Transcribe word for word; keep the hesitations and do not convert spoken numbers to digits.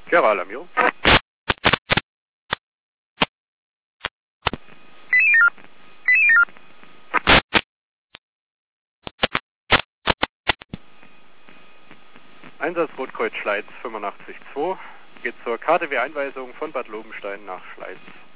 Gerald Amiro. Einsatz Rotkreuz Schleiz fünfundachtzig zwei geht zur K D W-Einweisung von Bad Lobenstein nach Schleiz.